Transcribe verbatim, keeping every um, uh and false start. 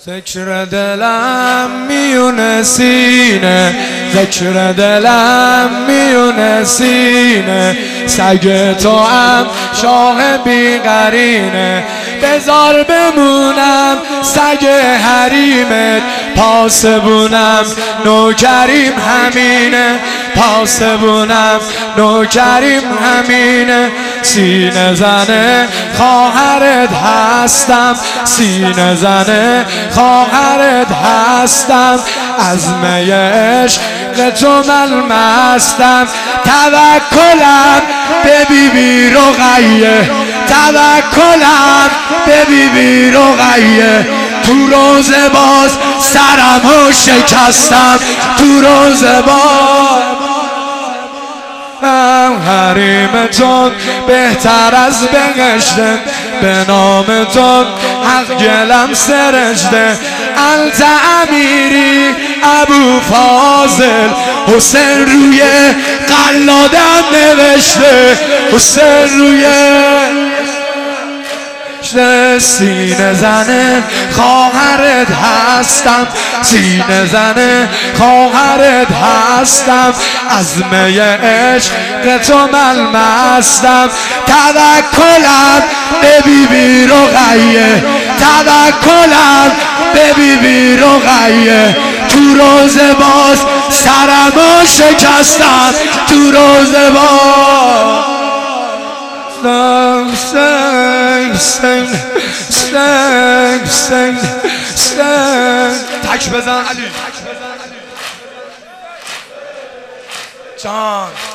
ذکر دلم میونه سینه، ذکر دلم میونه سینه، سگ تو هم شاه بیقرینه، بذار بمونم سگ حریمت، پاسبونم نوکریم همینه، پاسبونم نوکریم همینه، سینه زنه خواهرت هستم، سینه زنه خواهرت هستم، از می عشق تو من مستم، توکلم به بی بی رقیه، توکلم به بی بی رقیه، تو روز باز سرمو شکستم، تو روز باز حریمتون بهتر از بهشته، به نامتون حق گلم سرشته، انت امیری ابو فاضل، حسین روی قلادم نوشته، حسین روی سینه زنه خواهرت هستم، سینه زنه خواهرت هستم، از می عشق تو من مستم، توکلم به بی بی رقیه، توکلم به بی بی رقیه، تو روز باز سرمو شکستم، تو روز باز سنگ سنگ سنگ سنگ سنگ تک بزن علی جان.